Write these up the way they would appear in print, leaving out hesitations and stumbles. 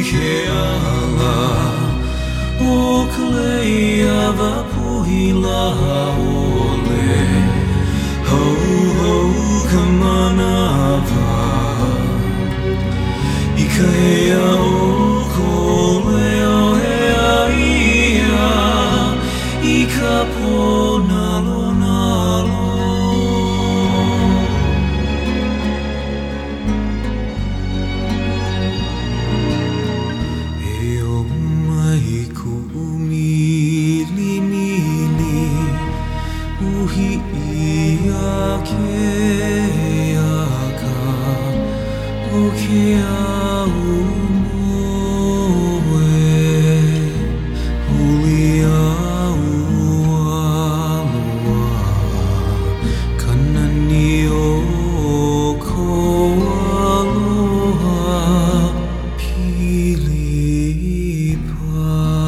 ke ala o kalea va puhila ole ho ho kamanava ikea o koleo hea ia I ka ponalo nalo Uhi ia ke aka o ke au moe huli au aloha kanani o ko aloha pilipa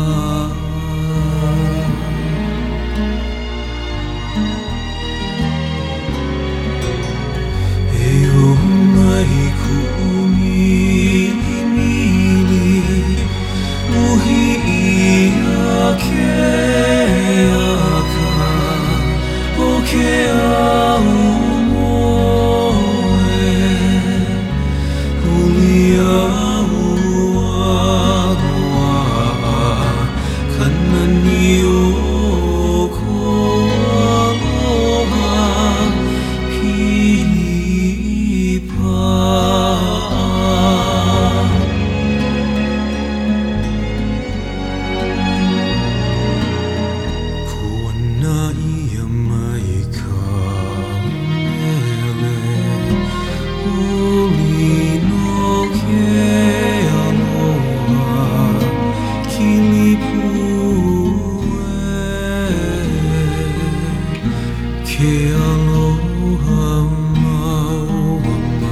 Ke aloha mau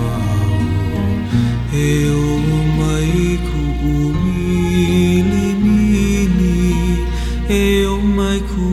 e o mai ku umili mili e o mai ku